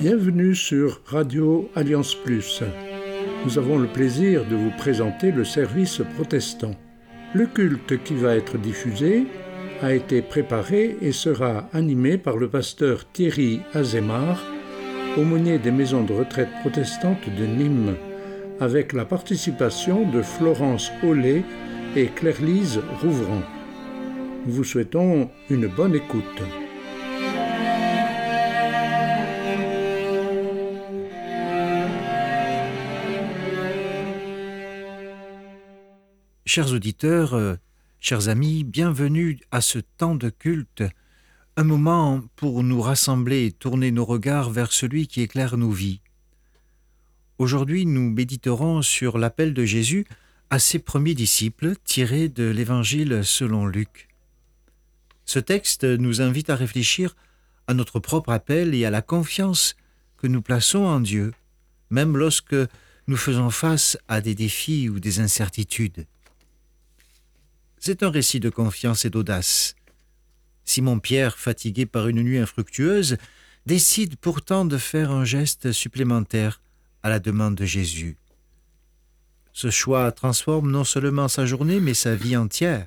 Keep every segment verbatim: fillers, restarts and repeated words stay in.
Bienvenue sur Radio Alliance Plus. Nous avons le plaisir de vous présenter le service protestant. Le culte qui va être diffusé a été préparé et sera animé par le pasteur Thierry Azémar, aumônier des maisons de retraite protestantes de Nîmes, avec la participation de Florence Ollet et Claire-Lise Rouvrant. Nous vous souhaitons une bonne écoute. Chers auditeurs, euh, chers amis, bienvenue à ce temps de culte, un moment pour nous rassembler et tourner nos regards vers celui qui éclaire nos vies. Aujourd'hui, nous méditerons sur l'appel de Jésus à ses premiers disciples, tiré de l'Évangile selon Luc. Ce texte nous invite à réfléchir à notre propre appel et à la confiance que nous plaçons en Dieu, même lorsque nous faisons face à des défis ou des incertitudes. C'est un récit de confiance et d'audace. Simon-Pierre, fatigué par une nuit infructueuse, décide pourtant de faire un geste supplémentaire à la demande de Jésus. Ce choix transforme non seulement sa journée, mais sa vie entière.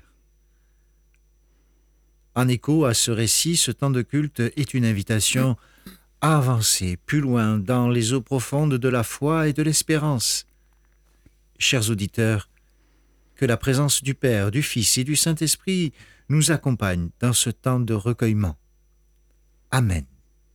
En écho à ce récit, ce temps de culte est une invitation à avancer plus loin dans les eaux profondes de la foi et de l'espérance. Chers auditeurs, que la présence du Père, du Fils et du Saint-Esprit nous accompagne dans ce temps de recueillement. Amen.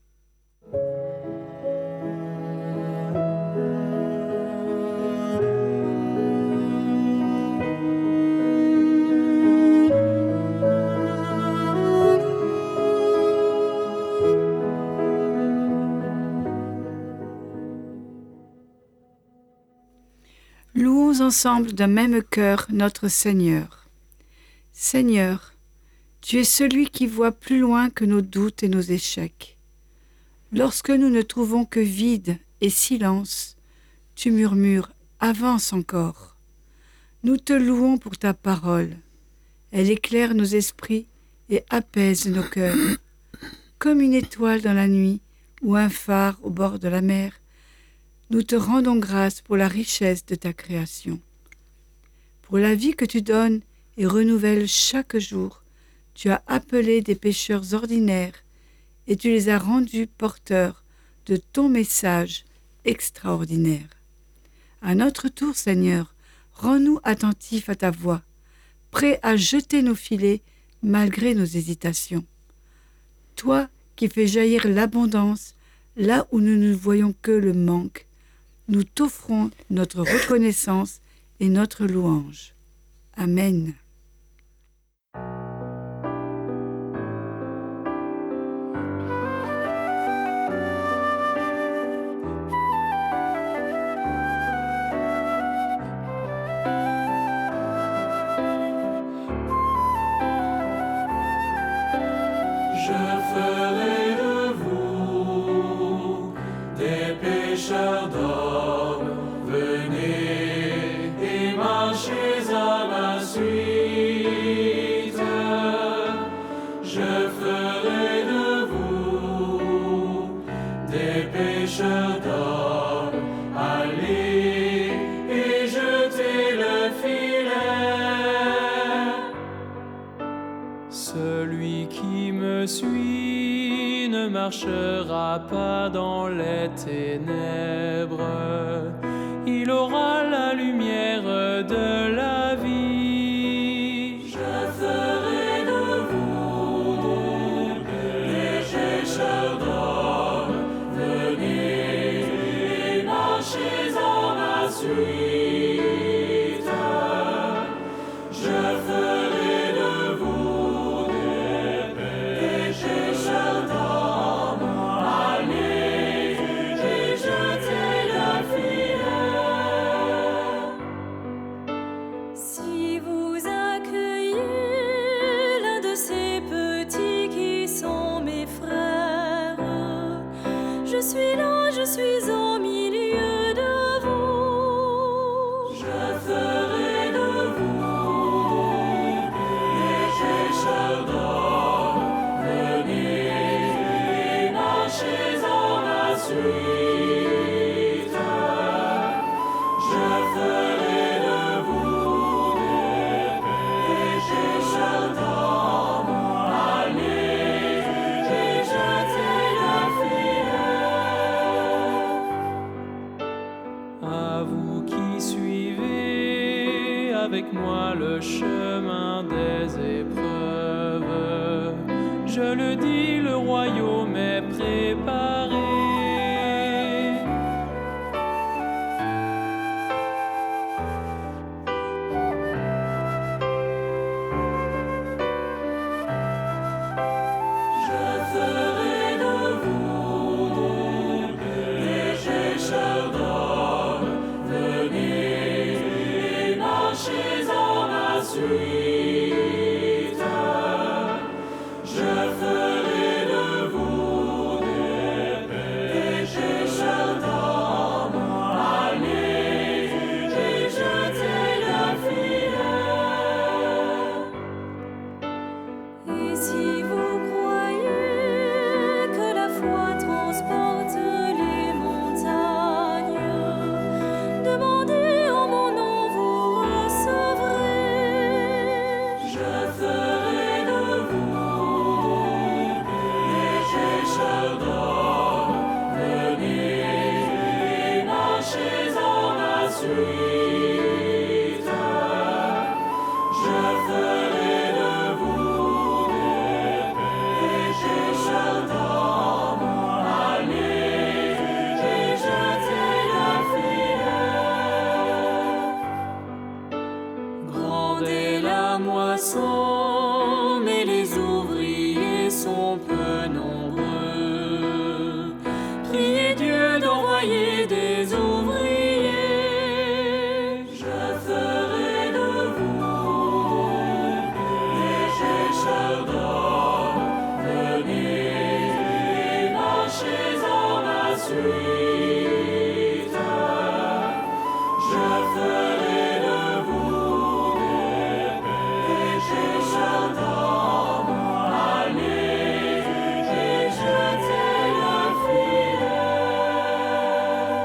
Louons ensemble d'un même cœur notre Seigneur. Seigneur, tu es celui qui voit plus loin que nos doutes et nos échecs. Lorsque nous ne trouvons que vide et silence, tu murmures « Avance encore ». Nous te louons pour ta parole. Elle éclaire nos esprits et apaise nos cœurs. Comme une étoile dans la nuit ou un phare au bord de la mer, nous te rendons grâce pour la richesse de ta création. Pour la vie que tu donnes et renouvelles chaque jour, tu as appelé des pécheurs ordinaires et tu les as rendus porteurs de ton message extraordinaire. À notre tour, Seigneur, rends-nous attentifs à ta voix, prêts à jeter nos filets malgré nos hésitations. Toi qui fais jaillir l'abondance là où nous ne voyons que le manque, nous t'offrons notre reconnaissance et notre louange. Amen. Celui qui me suit ne marchera pas dans les ténèbres, il aura la lumière de la vie. Je ferai de vous des pécheurs d'hommes, venez et marchez à ma suite. avec moi le chemin des épreuves. Je le dis, le royaume est préparé. Mais les ouvriers sont peu nombreux. Priez Dieu d'envoyer des ouvriers. Je ferai de vous des chercheurs d'hommes. Venez et marchez en ma suite. Je ferai de vous des chercheurs d'hommes. Allez et jetez le filet.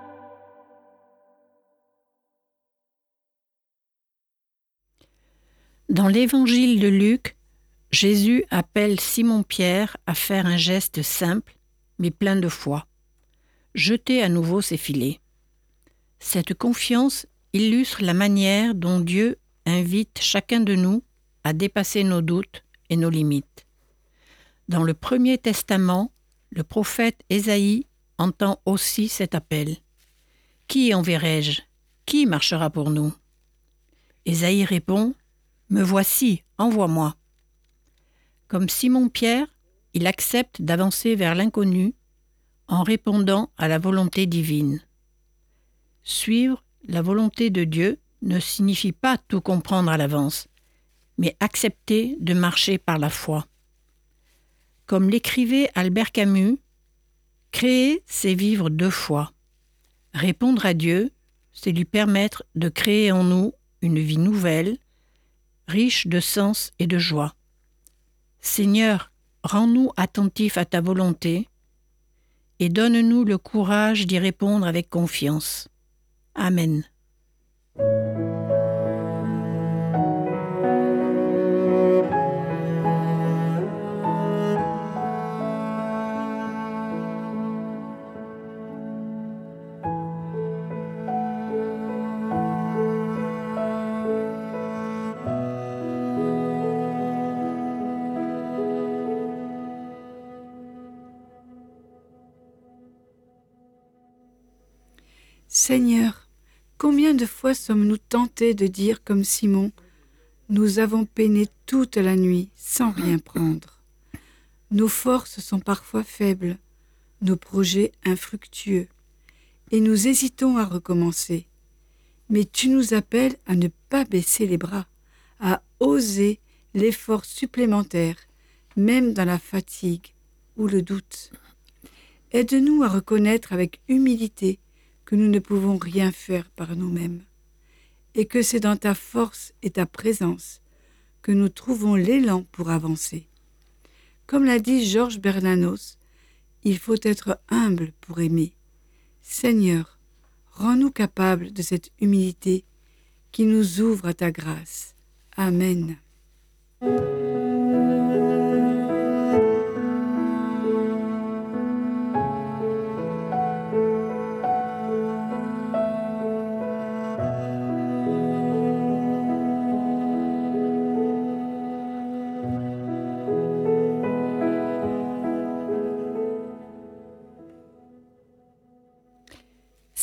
Dans l'évangile de Luc, Jésus appelle Simon-Pierre à faire un geste simple, mais plein de foi. Jeter à nouveau ses filets. Cette confiance illustre la manière dont Dieu invite chacun de nous à dépasser nos doutes et nos limites. Dans le Premier Testament, le prophète Ésaïe entend aussi cet appel. « Qui enverrai-je ? Qui marchera pour nous ?» Ésaïe répond « Me voici, envoie-moi ». Comme Simon-Pierre, il accepte d'avancer vers l'inconnu en répondant à la volonté divine. Suivre la volonté de Dieu ne signifie pas tout comprendre à l'avance, mais accepter de marcher par la foi. Comme l'écrivait Albert Camus, créer, c'est vivre deux fois. Répondre à Dieu, c'est lui permettre de créer en nous une vie nouvelle, riche de sens et de joie. Seigneur, rends-nous attentifs à ta volonté et donne-nous le courage d'y répondre avec confiance. Amen. Seigneur, combien de fois sommes-nous tentés de dire comme Simon, « Nous avons peiné toute la nuit sans rien prendre. Nos forces sont parfois faibles, nos projets infructueux, et nous hésitons à recommencer. Mais tu nous appelles à ne pas baisser les bras, à oser l'effort supplémentaire, même dans la fatigue ou le doute. Aide-nous à reconnaître avec humilité que nous ne pouvons rien faire par nous-mêmes, et que c'est dans ta force et ta présence que nous trouvons l'élan pour avancer. Comme l'a dit Georges Bernanos, il faut être humble pour aimer. Seigneur, rends-nous capables de cette humilité qui nous ouvre à ta grâce. Amen.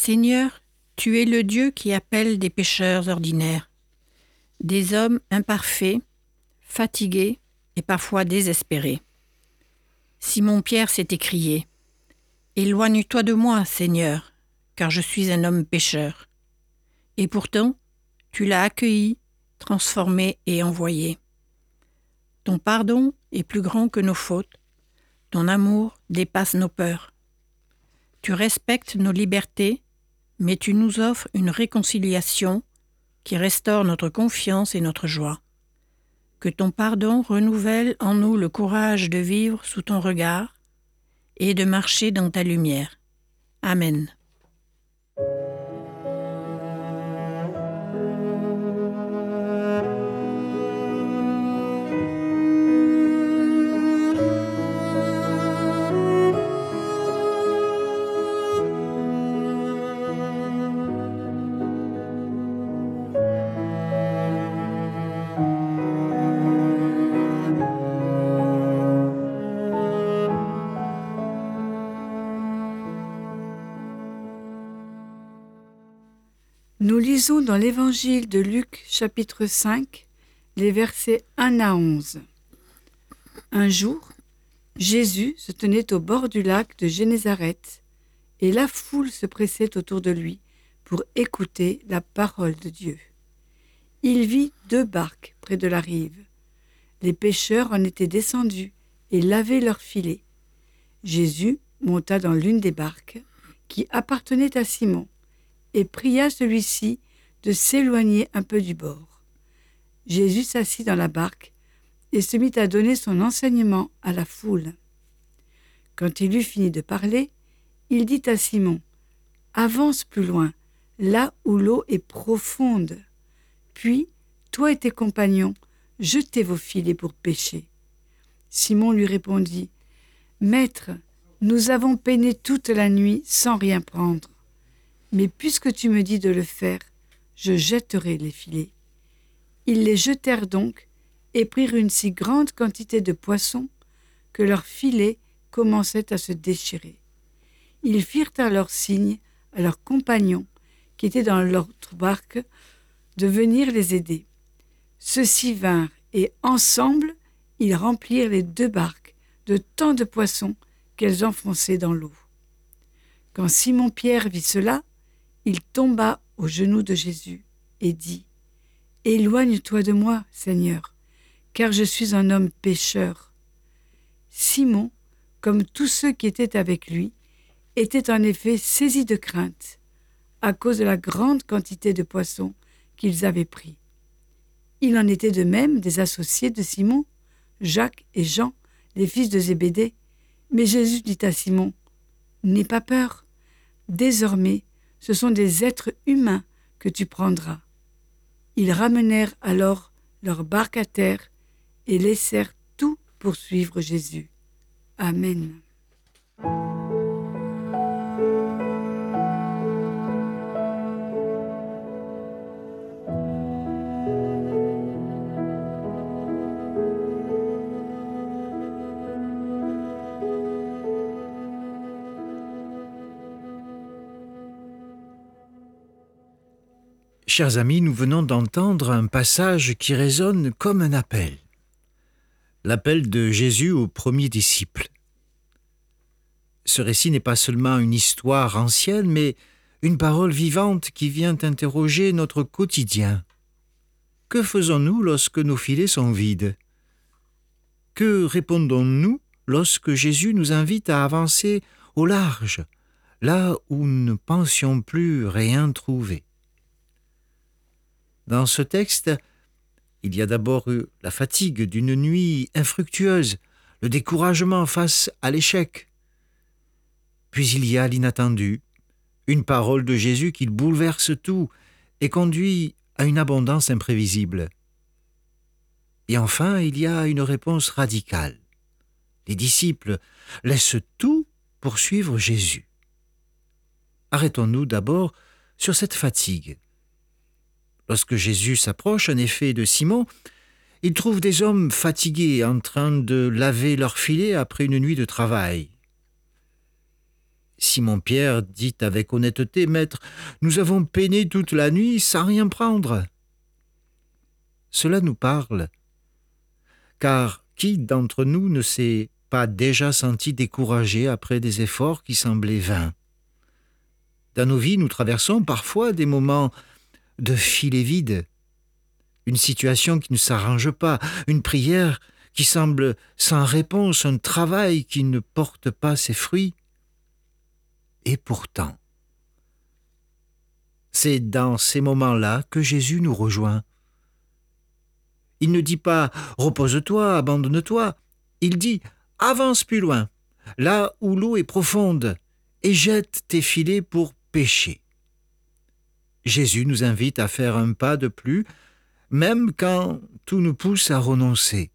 Seigneur, tu es le Dieu qui appelle des pécheurs ordinaires, des hommes imparfaits, fatigués et parfois désespérés. Simon-Pierre s'est écrié « Éloigne-toi de moi, Seigneur, car je suis un homme pécheur. » Et pourtant, tu l'as accueilli, transformé et envoyé. Ton pardon est plus grand que nos fautes, ton amour dépasse nos peurs. Tu respectes nos libertés, mais tu nous offres une réconciliation qui restaure notre confiance et notre joie. Que ton pardon renouvelle en nous le courage de vivre sous ton regard et de marcher dans ta lumière. Amen. Nous lisons dans l'évangile de Luc, chapitre cinq, les versets un à onze. Un jour, Jésus se tenait au bord du lac de Génézareth, et la foule se pressait autour de lui pour écouter la parole de Dieu. Il vit deux barques près de la rive. Les pêcheurs en étaient descendus et lavaient leurs filets. Jésus monta dans l'une des barques, qui appartenait à Simon, et pria celui-ci de s'éloigner un peu du bord. Jésus s'assit dans la barque et se mit à donner son enseignement à la foule. Quand il eut fini de parler, il dit à Simon, « Avance plus loin, là où l'eau est profonde. Puis, toi et tes compagnons, jetez vos filets pour pêcher. » Simon lui répondit, « Maître, nous avons peiné toute la nuit sans rien prendre. Mais puisque tu me dis de le faire, je jetterai les filets. » Ils les jetèrent donc et prirent une si grande quantité de poissons que leurs filets commençaient à se déchirer. Ils firent alors signe à leurs compagnons qui étaient dans l'autre barque de venir les aider. Ceux-ci vinrent et ensemble, ils remplirent les deux barques de tant de poissons qu'elles enfonçaient dans l'eau. Quand Simon-Pierre vit cela, il tomba aux genoux de Jésus et dit « Éloigne-toi de moi, Seigneur, car je suis un homme pécheur. » Simon, comme tous ceux qui étaient avec lui, était en effet saisi de crainte à cause de la grande quantité de poissons qu'ils avaient pris. Il en était de même des associés de Simon, Jacques et Jean, les fils de Zébédée. Mais Jésus dit à Simon « N'aie pas peur, désormais, ce sont des êtres humains que tu prendras. » Ils ramenèrent alors leur barque à terre et laissèrent tout pour suivre Jésus. Amen. Chers amis, nous venons d'entendre un passage qui résonne comme un appel. L'appel de Jésus aux premiers disciples. Ce récit n'est pas seulement une histoire ancienne, mais une parole vivante qui vient interroger notre quotidien. Que faisons-nous lorsque nos filets sont vides? Que répondons-nous lorsque Jésus nous invite à avancer au large, là où nous ne pensions plus rien trouver? Dans ce texte, il y a d'abord eu la fatigue d'une nuit infructueuse, le découragement face à l'échec. Puis il y a l'inattendu, une parole de Jésus qui bouleverse tout et conduit à une abondance imprévisible. Et enfin, il y a une réponse radicale. Les disciples laissent tout pour suivre Jésus. Arrêtons-nous d'abord sur cette fatigue. Lorsque Jésus s'approche en effet de Simon, il trouve des hommes fatigués en train de laver leurs filets après une nuit de travail. Simon-Pierre dit avec honnêteté, « Maître, nous avons peiné toute la nuit sans rien prendre. » Cela nous parle, car qui d'entre nous ne s'est pas déjà senti découragé après des efforts qui semblaient vains? Dans nos vies, nous traversons parfois des moments de filet vide, une situation qui ne s'arrange pas, une prière qui semble sans réponse, un travail qui ne porte pas ses fruits. Et pourtant, c'est dans ces moments-là que Jésus nous rejoint. Il ne dit pas « repose-toi, abandonne-toi ». Il dit « avance plus loin, là où l'eau est profonde, et jette tes filets pour pêcher ». Jésus nous invite à faire un pas de plus, même quand tout nous pousse à renoncer.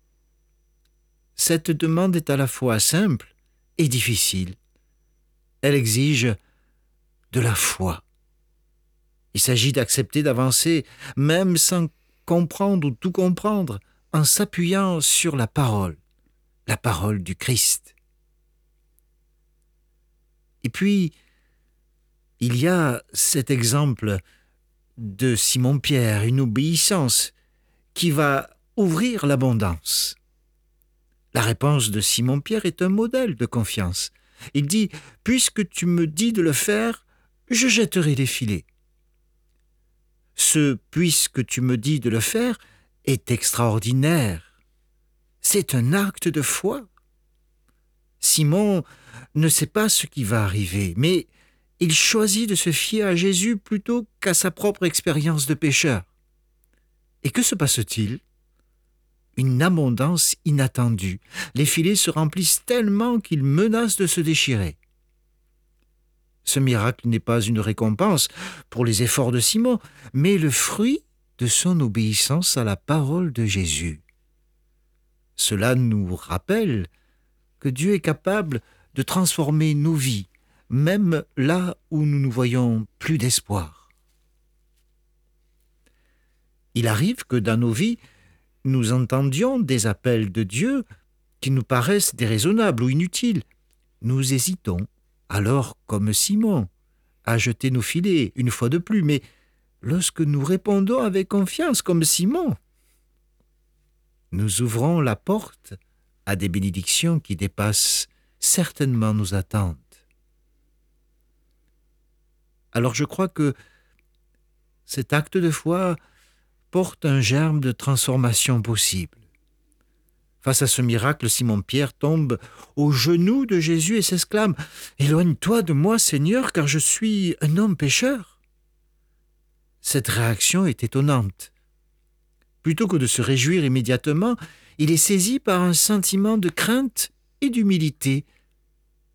Cette demande est à la fois simple et difficile. Elle exige de la foi. Il s'agit d'accepter d'avancer, même sans comprendre ou tout comprendre, en s'appuyant sur la parole, la parole du Christ. Et puis, il y a cet exemple de Simon-Pierre, une obéissance qui va ouvrir l'abondance. La réponse de Simon-Pierre est un modèle de confiance. Il dit « Puisque tu me dis de le faire, je jetterai les filets. » Ce « puisque tu me dis de le faire » est extraordinaire. C'est un acte de foi. Simon ne sait pas ce qui va arriver, mais il choisit de se fier à Jésus plutôt qu'à sa propre expérience de pécheur. Et que se passe-t-il ? Une abondance inattendue. Les filets se remplissent tellement qu'ils menacent de se déchirer. Ce miracle n'est pas une récompense pour les efforts de Simon, mais le fruit de son obéissance à la parole de Jésus. Cela nous rappelle que Dieu est capable de transformer nos vies, même là où nous ne voyons plus d'espoir. Il arrive que dans nos vies, nous entendions des appels de Dieu qui nous paraissent déraisonnables ou inutiles. Nous hésitons, alors comme Simon, à jeter nos filets une fois de plus, mais lorsque nous répondons avec confiance comme Simon, nous ouvrons la porte à des bénédictions qui dépassent certainement nos attentes. Alors je crois que cet acte de foi porte un germe de transformation possible. Face à ce miracle, Simon-Pierre tombe aux genoux de Jésus et s'exclame « Éloigne-toi de moi, Seigneur, car je suis un homme pécheur. » Cette réaction est étonnante. Plutôt que de se réjouir immédiatement, il est saisi par un sentiment de crainte et d'humilité. Pourquoi ?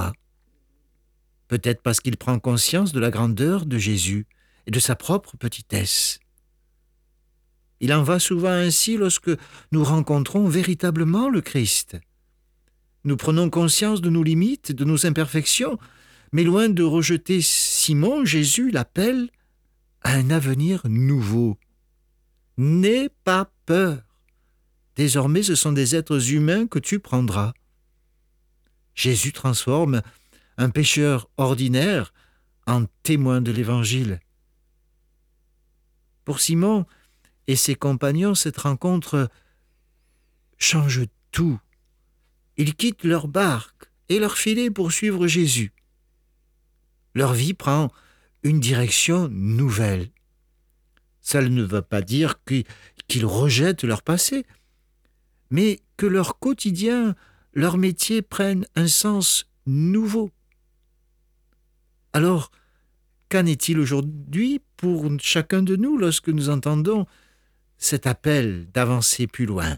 Peut-être parce qu'il prend conscience de la grandeur de Jésus et de sa propre petitesse. Il en va souvent ainsi lorsque nous rencontrons véritablement le Christ. Nous prenons conscience de nos limites, de nos imperfections, mais loin de rejeter Simon, Jésus l'appelle à un avenir nouveau. N'aie pas peur. Désormais, ce sont des êtres humains que tu prendras. Jésus transforme un pécheur ordinaire en témoin de l'Évangile. Pour Simon et ses compagnons, cette rencontre change tout. Ils quittent leur barque et leur filet pour suivre Jésus. Leur vie prend une direction nouvelle. Ça ne veut pas dire qu'ils rejettent leur passé, mais que leur quotidien, leur métier prennent un sens nouveau. Alors, qu'en est-il aujourd'hui pour chacun de nous lorsque nous entendons cet appel d'avancer plus loin?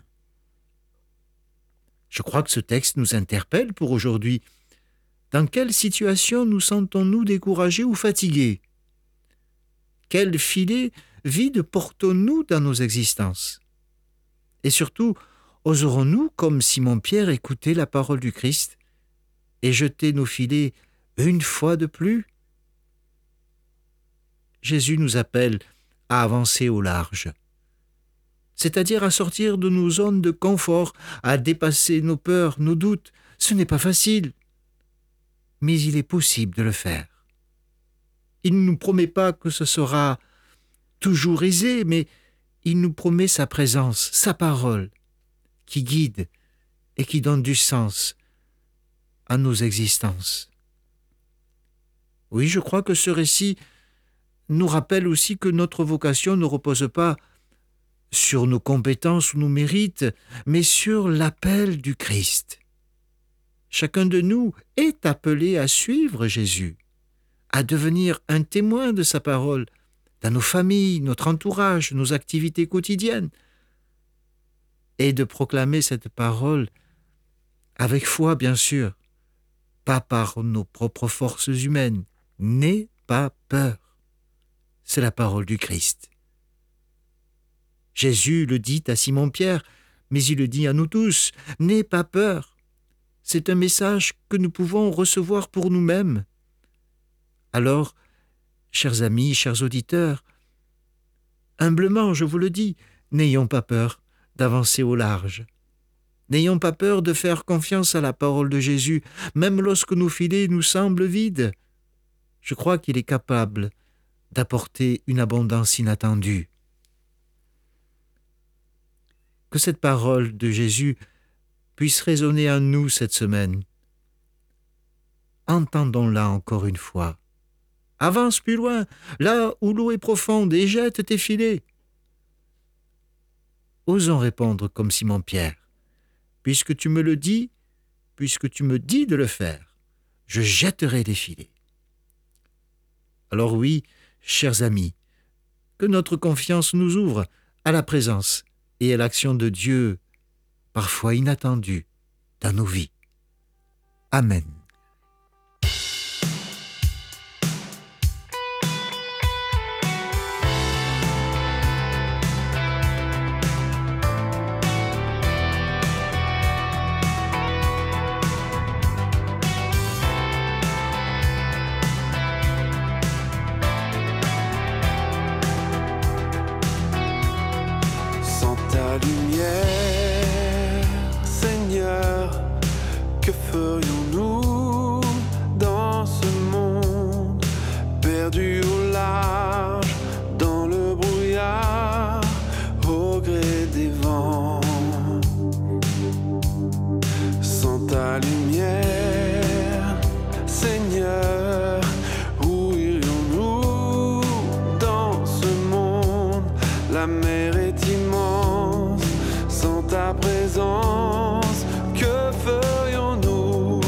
Je crois que ce texte nous interpelle pour aujourd'hui. Dans quelle situation nous sentons-nous découragés ou fatigués? Quel filet vide portons-nous dans nos existences? Et surtout, oserons-nous, comme Simon-Pierre, écouter la parole du Christ et jeter nos filets une fois de plus? Jésus nous appelle à avancer au large, c'est-à-dire à sortir de nos zones de confort, à dépasser nos peurs, nos doutes. Ce n'est pas facile. mais il est possible de le faire. Il ne nous promet pas que ce sera toujours aisé, mais il nous promet sa présence, sa parole, qui guide et qui donne du sens à nos existences. Oui, je crois que ce récit nous rappelle aussi que notre vocation ne repose pas sur nos compétences ou nos mérites, mais sur l'appel du Christ. Chacun de nous est appelé à suivre Jésus, à devenir un témoin de sa parole dans nos familles, notre entourage, nos activités quotidiennes, et de proclamer cette parole avec foi, bien sûr, pas par nos propres forces humaines. N'aie pas peur. C'est la parole du Christ. Jésus le dit à Simon-Pierre, mais il le dit à nous tous. N'aie pas peur. C'est un message que nous pouvons recevoir pour nous-mêmes. Alors, chers amis, chers auditeurs, humblement, je vous le dis, n'ayons pas peur d'avancer au large. N'ayons pas peur de faire confiance à la parole de Jésus, même lorsque nos filets nous semblent vides. Je crois qu'il est capable d'apporter une abondance inattendue. Que cette parole de Jésus puisse résonner en nous cette semaine. Entendons-la encore une fois. Avance plus loin, là où l'eau est profonde, et jette tes filets. Osons répondre comme Simon-Pierre. Puisque tu me le dis, puisque tu me dis de le faire, je jetterai les filets. Alors oui, chers amis, que notre confiance nous ouvre à la présence et à l'action de Dieu, parfois inattendue, dans nos vies. Amen. Que ferions-nous dans ce monde perdu au large, dans le brouillard, au gré des vents? Sans ta lumière, Seigneur, où irions-nous dans ce monde? La mer est immense, sans ta présence, que ferions-nous?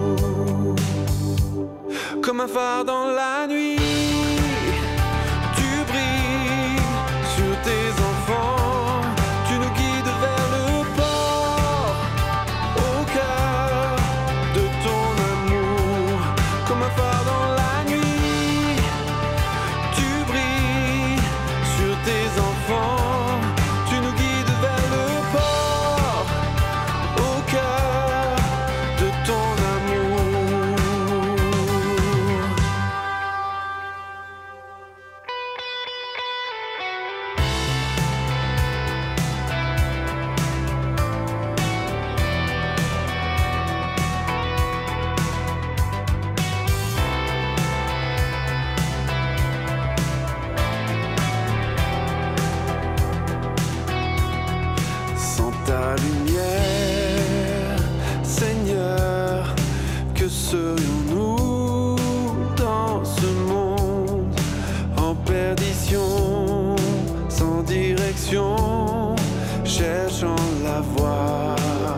Comme un phare dans la nuit, tu brilles sur tes enfants, tu nous guides vers le port, au cœur de ton amour. Comme un phare dans la nuit, tu brilles sur tes enfants, tu nous guides vers le port, au cœur de ton amour. Sans ta lumière, Seigneur, que serions-nous dans ce monde en perdition, sans direction, cherchant la voie?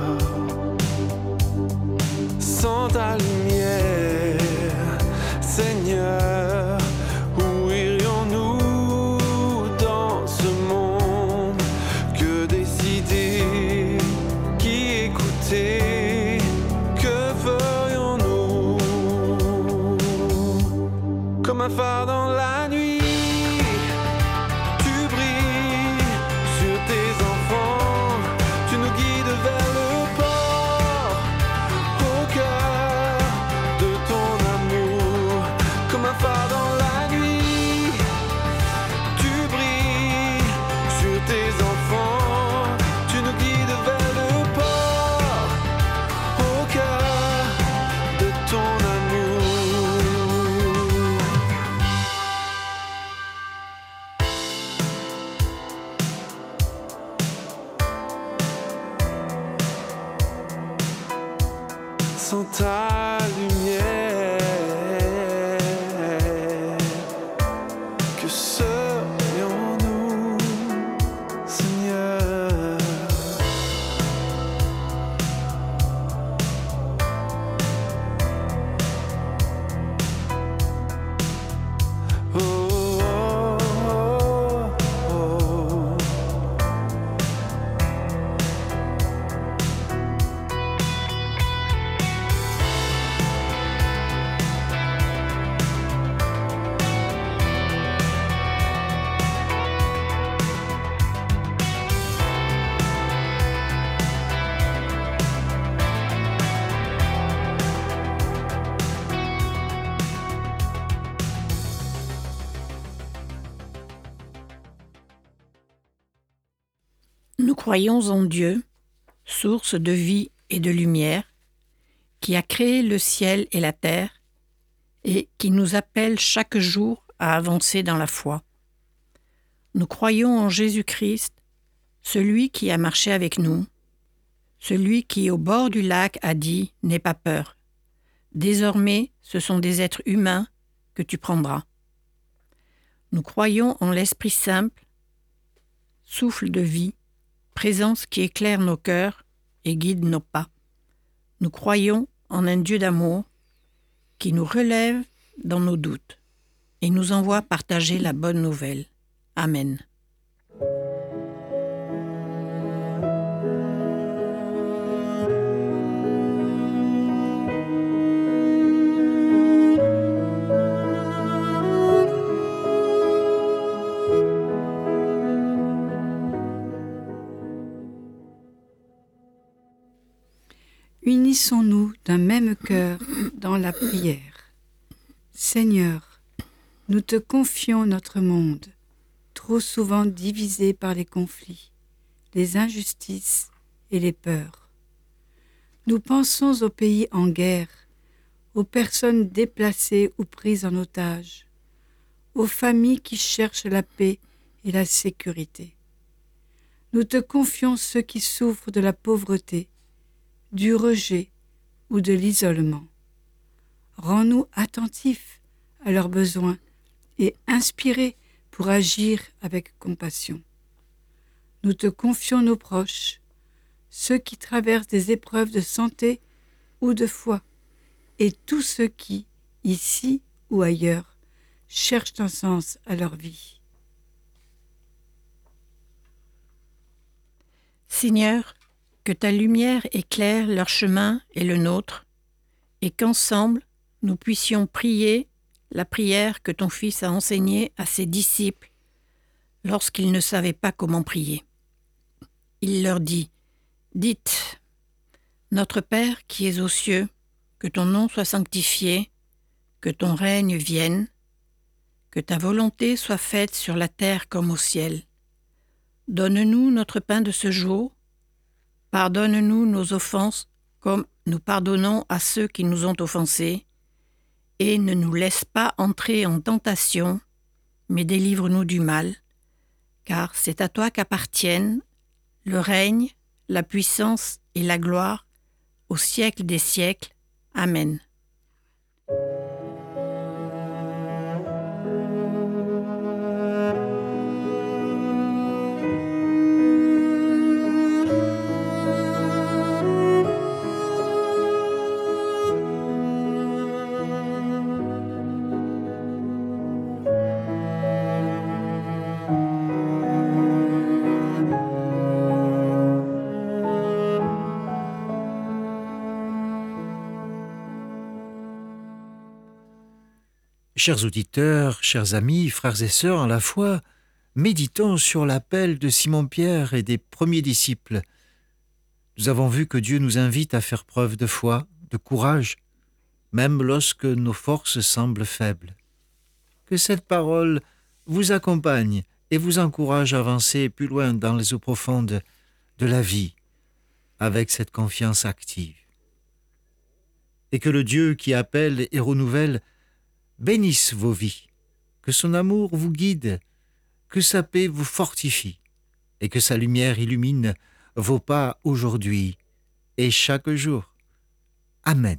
Sans ta lumière, Seigneur, où irions-nous dans ce monde? Que décider sans ta lumière, que serions-nous, Seigneur? Oh, oh, oh, oh. Nous croyons en Dieu, source de vie et de lumière, qui a créé le ciel et la terre et qui nous appelle chaque jour à avancer dans la foi. Nous croyons en Jésus-Christ, celui qui a marché avec nous, celui qui, au bord du lac, a dit « N'aie pas peur. Désormais, ce sont des êtres humains que tu prendras. » Nous croyons en l'Esprit simple, souffle de vie, présence qui éclaire nos cœurs et guide nos pas. Nous croyons en un Dieu d'amour qui nous relève dans nos doutes et nous envoie partager la bonne nouvelle. Amen. Unissons-nous d'un même cœur dans la prière. Seigneur, nous te confions notre monde, trop souvent divisé par les conflits, les injustices et les peurs. Nous pensons aux pays en guerre, aux personnes déplacées ou prises en otage, aux familles qui cherchent la paix et la sécurité. Nous te confions ceux qui souffrent de la pauvreté, du rejet ou de l'isolement. Rends-nous attentifs à leurs besoins et inspirés pour agir avec compassion. Nous te confions nos proches, ceux qui traversent des épreuves de santé ou de foi, et tous ceux qui, ici ou ailleurs, cherchent un sens à leur vie. Seigneur, que ta lumière éclaire leur chemin et le nôtre, et qu'ensemble, nous puissions prier la prière que ton Fils a enseignée à ses disciples lorsqu'ils ne savaient pas comment prier. Il leur dit, « Dites, Notre Père qui es aux cieux, que ton nom soit sanctifié, que ton règne vienne, que ta volonté soit faite sur la terre comme au ciel. Donne-nous notre pain de ce jour. Pardonne-nous nos offenses comme nous pardonnons à ceux qui nous ont offensés, et ne nous laisse pas entrer en tentation, mais délivre-nous du mal, car c'est à toi qu'appartiennent le règne, la puissance et la gloire au siècle des siècles. Amen. Chers auditeurs, chers amis, frères et sœurs à la foi, méditons sur l'appel de Simon-Pierre et des premiers disciples. Nous avons vu que Dieu nous invite à faire preuve de foi, de courage, même lorsque nos forces semblent faibles. Que cette parole vous accompagne et vous encourage à avancer plus loin dans les eaux profondes de la vie, avec cette confiance active. Et que le Dieu qui appelle et renouvelle bénisse vos vies, que son amour vous guide, que sa paix vous fortifie et que sa lumière illumine vos pas aujourd'hui et chaque jour. Amen.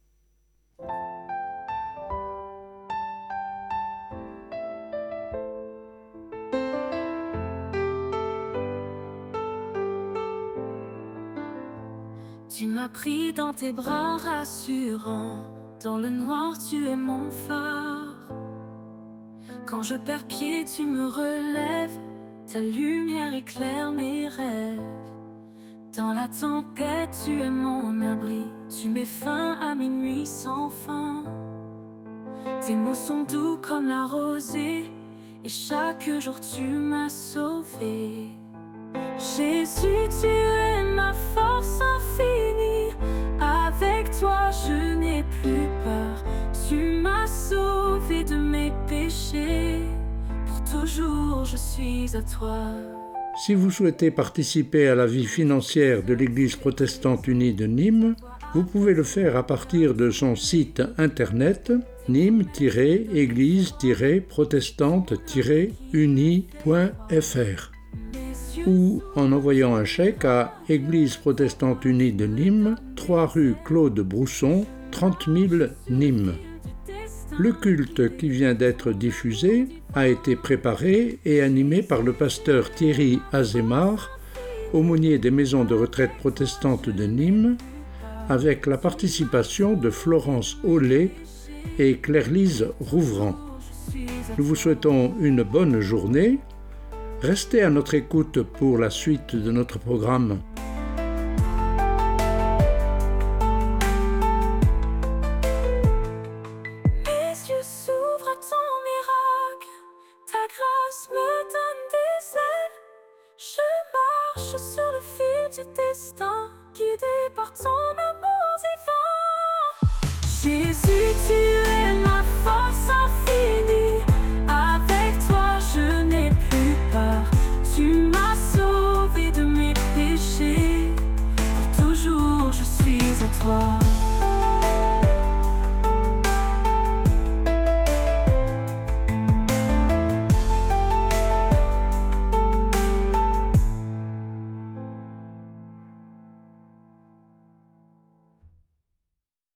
Tu m'as pris dans tes bras rassurants, dans le noir tu es mon phare. Quand je perds pied tu me relèves, ta lumière éclaire mes rêves. Dans la tempête tu es mon abri, tu mets fin à mes nuits sans fin. Tes mots sont doux comme la rosée, et chaque jour tu m'as sauvé. Jésus, tu es ma force infinie, avec toi je n'ai plus peur. Tu m'as sauvé de mes péchés, pour toujours je suis à toi. Si vous souhaitez participer à la vie financière de l'Église protestante unie de Nîmes, vous pouvez le faire à partir de son site internet nîmes tiret église tiret protestante tiret unie point f r ou en envoyant un chèque à Église protestante unie de Nîmes, trois rue Claude Brousson, trente mille Nîmes. Le culte qui vient d'être diffusé a été préparé et animé par le pasteur Thierry Azémar, aumônier des maisons de retraite protestantes de Nîmes, avec la participation de Florence Aulet et Claire-Lise Rouvrant. Nous vous souhaitons une bonne journée. Restez à notre écoute pour la suite de notre programme. Mes yeux s'ouvrent à ton miracle, ta grâce me donne des ailes. Je marche sur le fil du destin, guidé par ton amour divin. Jésus, tu es ma force infinie, avec toi je n'ai plus peur. Tu m'as sauvé de mes péchés, pour toujours je suis à toi.